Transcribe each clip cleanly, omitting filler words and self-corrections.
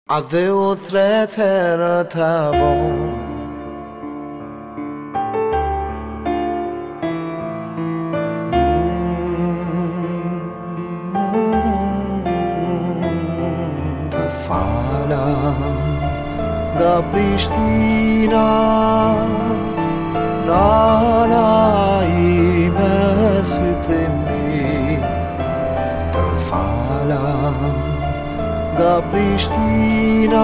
Adeu thretera tabon Të fala nga Prishtina Nana ime sytë e mi Të fala nga Prishtina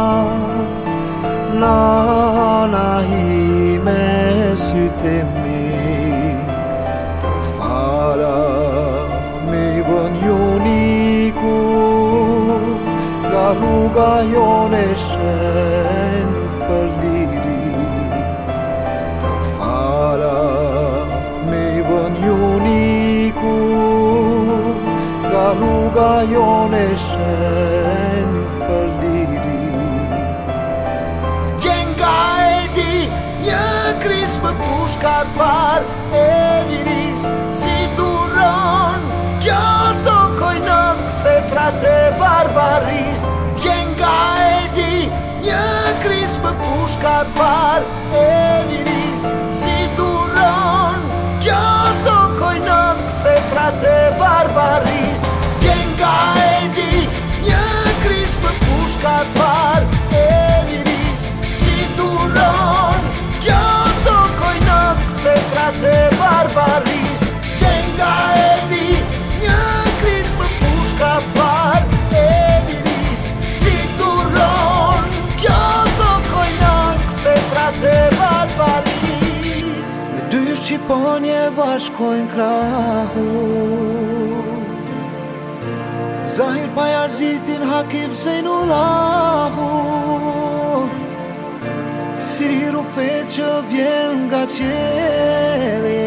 Nana ime sytë e mi Të fala me bën juniku Nga rruga jone shen për liri Të fala me bën juniku Nga rruga jone shen për liri Vjen nga Edi një kris më pushka par e liris Si duron kjo tokoj në thetrat e barbaris Vjen nga Edi një kris më pushka par e liris Si duron kjo tokoj në thetrat e barbaris Vjen nga Edi një kris më pushka par e liris Si duron kjo tokoj në thetrat e barbaris Vjen nga Edi një kris më pushka par e liris Si duron kjo tokoj në thetrat e barbaris Me dy shqiponje bashkojnë krahu Zahir Pajazitin Hakif Zejnullahu Si rufet që vjen nga qeli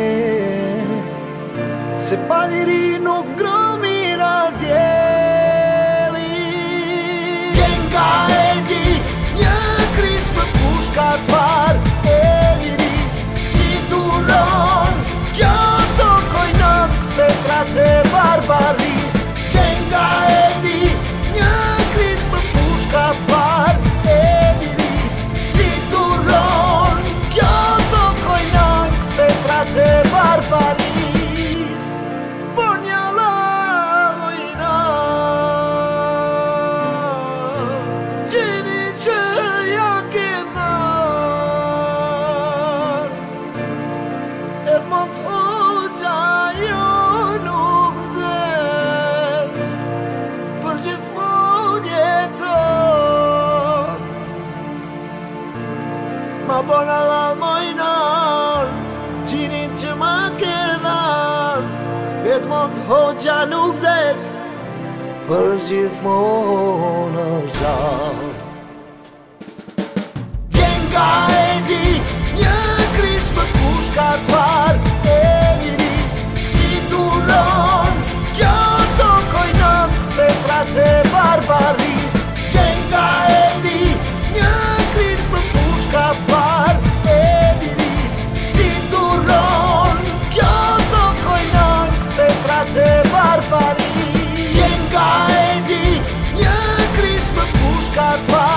Se pa liri nuk gromin as djeli Vjen nga Edi një kris më pushka par e liris Si duron kjo tokoj në thetrat e barbaris Vjen nga Edi një kris më pushka par e liris Si duron kjo tokoj në thetrat e barbaris Por një lalojna Gjeni që ja ke dhën Edmond Hoxha jo nuk vdes Për gjithmonë jeton Ma bona lalmojnar Gjinit që ma ke dhan Edmond Hoxha nuk vdes Për gjithmonë është gjallë Vjen nga Edi një kris më pushka par e liris Si duron kjo tokoj në thetrat e barbaris Vjen nga Edi një kris më pushka par e liris Si duron kjo tokoj në thetrat e barbaris Vjen nga Edi një kris më pushka par